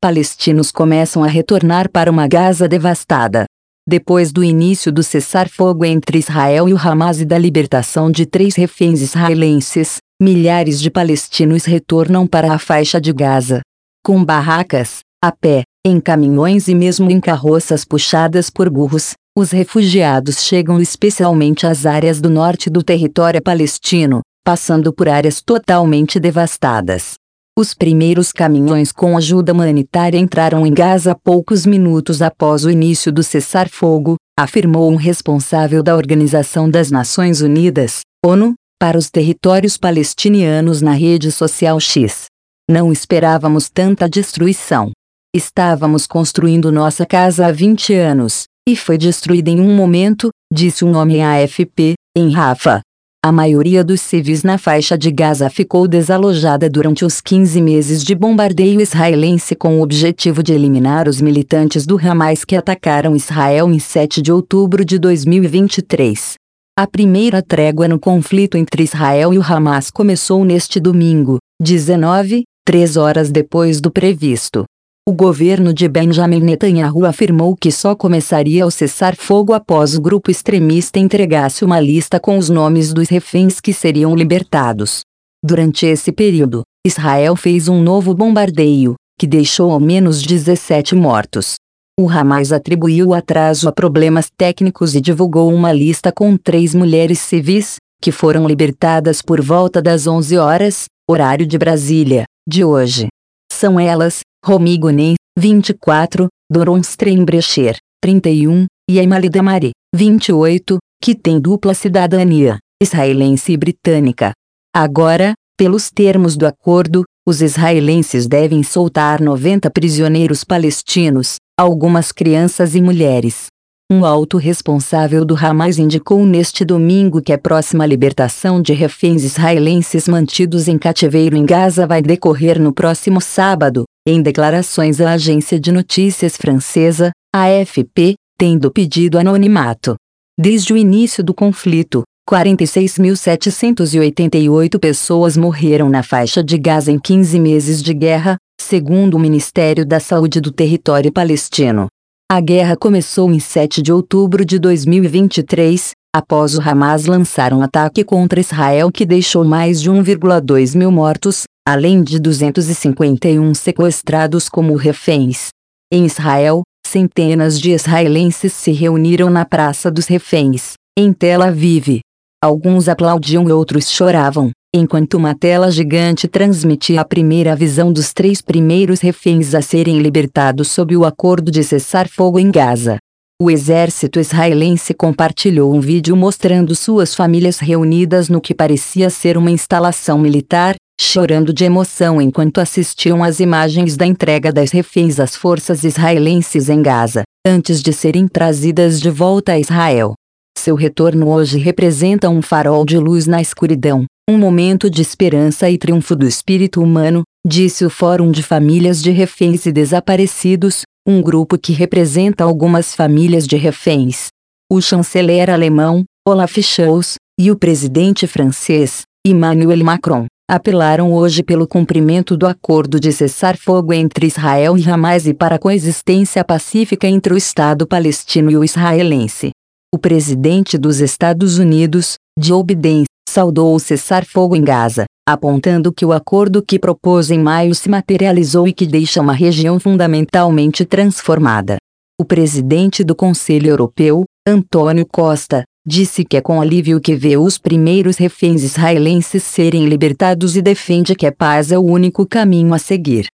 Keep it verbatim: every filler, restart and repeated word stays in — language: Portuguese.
palestinos começam a retornar para uma Gaza devastada. Depois do início do cessar-fogo entre Israel e o Hamas e da libertação de três reféns israelenses, milhares de palestinos retornam para a faixa de Gaza. Com barracas, a pé, em caminhões e mesmo em carroças puxadas por burros, os refugiados chegam especialmente às áreas do norte do território palestino, passando por áreas totalmente devastadas. Os primeiros caminhões com ajuda humanitária entraram em Gaza poucos minutos após o início do cessar-fogo, afirmou um responsável da Organização das Nações Unidas, ONU, para os territórios palestinianos na rede social X. Não esperávamos tanta destruição. Estávamos construindo nossa casa há vinte anos, e foi destruída em um momento, disse um homem à A F P, em Rafa. A maioria dos civis na faixa de Gaza ficou desalojada durante os quinze meses de bombardeio israelense com o objetivo de eliminar os militantes do Hamas que atacaram Israel em sete de outubro de dois mil e vinte e três. A primeira trégua no conflito entre Israel e o Hamas começou neste domingo, dezenove, três horas depois do previsto. O governo de Benjamin Netanyahu afirmou que só começaria o cessar-fogo após o grupo extremista entregasse uma lista com os nomes dos reféns que seriam libertados. Durante esse período, Israel fez um novo bombardeio, que deixou ao menos dezessete mortos. O Hamas atribuiu o atraso a problemas técnicos e divulgou uma lista com três mulheres civis, que foram libertadas por volta das onze horas, horário de Brasília, de hoje. São elas, Romi Gonen, vinte e quatro, Doron Steinbrecher, trinta e um, e Emily Damari, vinte e oito, que tem dupla cidadania, israelense e britânica. Agora, pelos termos do acordo, os israelenses devem soltar noventa prisioneiros palestinos, algumas crianças e mulheres. Um alto responsável do Hamas indicou neste domingo que a próxima libertação de reféns israelenses mantidos em cativeiro em Gaza vai decorrer no próximo sábado, em declarações à agência de notícias francesa, A F P, tendo pedido anonimato. Desde o início do conflito, quarenta e seis mil setecentas e oitenta e oito pessoas morreram na faixa de Gaza em quinze meses de guerra, segundo o Ministério da Saúde do território palestino. A guerra começou em sete de outubro de dois mil e vinte e três, após o Hamas lançar um ataque contra Israel que deixou mais de um vírgula dois mil mortos, além de duzentos e cinquenta e um sequestrados como reféns. Em Israel, centenas de israelenses se reuniram na Praça dos Reféns, em Tel Aviv. Alguns aplaudiam e outros choravam, enquanto uma tela gigante transmitia a primeira visão dos três primeiros reféns a serem libertados sob o acordo de cessar-fogo em Gaza. O exército israelense compartilhou um vídeo mostrando suas famílias reunidas no que parecia ser uma instalação militar, chorando de emoção enquanto assistiam às imagens da entrega das reféns às forças israelenses em Gaza, antes de serem trazidas de volta a Israel. Seu retorno hoje representa um farol de luz na escuridão, um momento de esperança e triunfo do espírito humano, disse o Fórum de Famílias de Reféns e Desaparecidos, um grupo que representa algumas famílias de reféns. O chanceler alemão, Olaf Scholz, e o presidente francês, Emmanuel Macron, apelaram hoje pelo cumprimento do acordo de cessar-fogo entre Israel e Hamas e para a coexistência pacífica entre o Estado palestino e o israelense. O presidente dos Estados Unidos, Joe Biden, saudou o cessar-fogo em Gaza, apontando que o acordo que propôs em maio se materializou e que deixa uma região fundamentalmente transformada. O presidente do Conselho Europeu, Antônio Costa, disse que é com alívio que vê os primeiros reféns israelenses serem libertados e defende que a paz é o único caminho a seguir.